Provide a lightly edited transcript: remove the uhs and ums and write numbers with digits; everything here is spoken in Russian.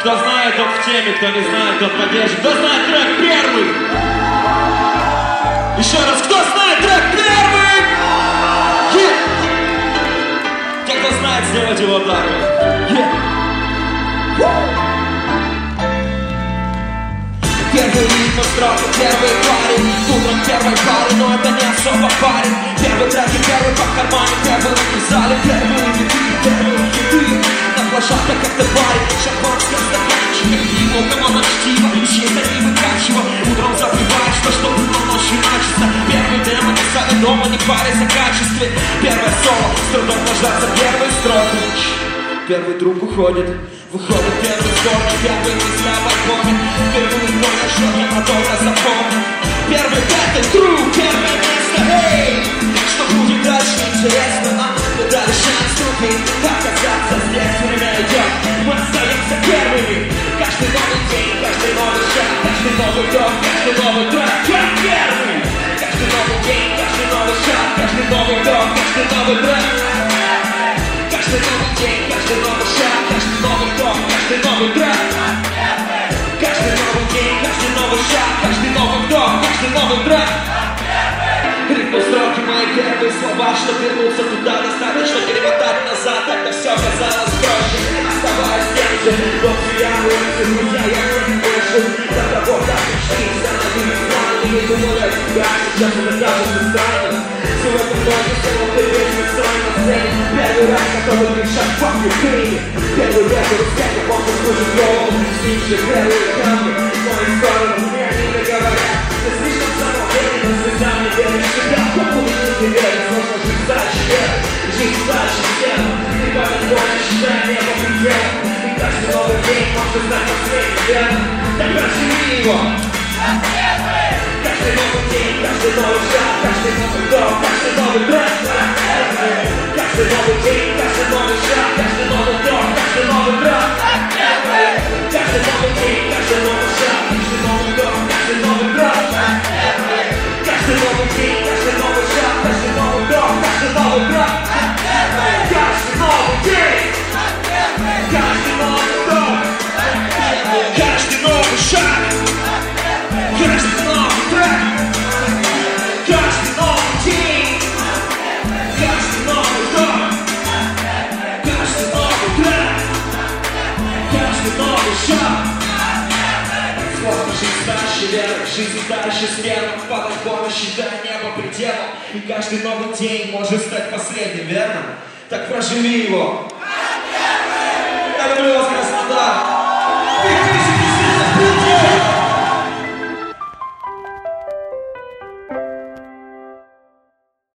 Кто знает, тот в теме, кто не знает, тот поддержит. Кто знает трек первый? Еще раз, кто знает трек первый? Те, кто знает, сделать его так. Первый ритм строки, первый парень. Утром первой пары, но это не особо парень. Первый треки, первый по кармане, первый руки в зале, первые хиты. На площадках как-то парень, шампанское стаканчик, пиво, команда чтиво, чьи-то не выкачиво. Утром забываешь то, что было ночью начисто. Первый демо, не сами дома, не парясь о качестве. Первое соло, с трудом дождаться первой строки. Первый друг уходит, выходит первый вторник, первый мысли об альбоме. Впервые понял, что мне надолго запомнил. Первый пятый друг, первое место, эй! Что будет дальше, интересно, а? Мы дали шанс другим оказаться здесь, время идет. Мы остаемся первыми. Каждый новый день, каждый новый шаг, каждый новый дом, каждый новый трек. Я первый! Каждый новый день, каждый новый шаг, каждый новый дом, каждый новый трек. Каждый новый день, каждый новый шаг, каждый новый дом, каждый новый трек. Каждый новый день, каждый новый шаг, каждый новый дом, каждый новый трек. Ритм строки мои первые слова, что вернуться туда достаточно перемотать назад, тогда все казалось проще. Оставаясь тем же, вот я улицы, друзья, я не больше. До того, как пришли, становились странными, думали о тебя, сейчас это кажется странным. Сегодня ночью снова ты вечный строй на сцене. Первый раз, который кричат fuck you baby. Первый ветер из снега, он послужит голову. Снижи первые камни, мои стороны мне не говорят. Ты слишком самоуверен, слезам не веришь себя. Попутно не веришь, нужно жить дальше, жизнь дальше всем. Ты по-другому считай небо пределом. И каждый новый день может стать последним, верно? Тогда живи его. Каждый новый день, каждый новый шаг, каждый новый дом, каждый новый трек. Каждый новый день, каждый новый шаг, каждый новый дом, каждый новый трек. Каждый новый день, каждый новый шаг, каждый новый дом, каждый новый трек. Каждый новый день, каждый новый шаг, каждый новый дом, каждый новый трек. Каждый новый день, каждый новый дом, каждый новый шаг. Каждый новый трек, каждый новый день, каждый новый дом, каждый новый трек, каждый новый шаг. Сложно жить дальше веры, жизнь дальше смену, падать помощи до неба пределом. И каждый новый день может стать последним, верно? Так проживи его.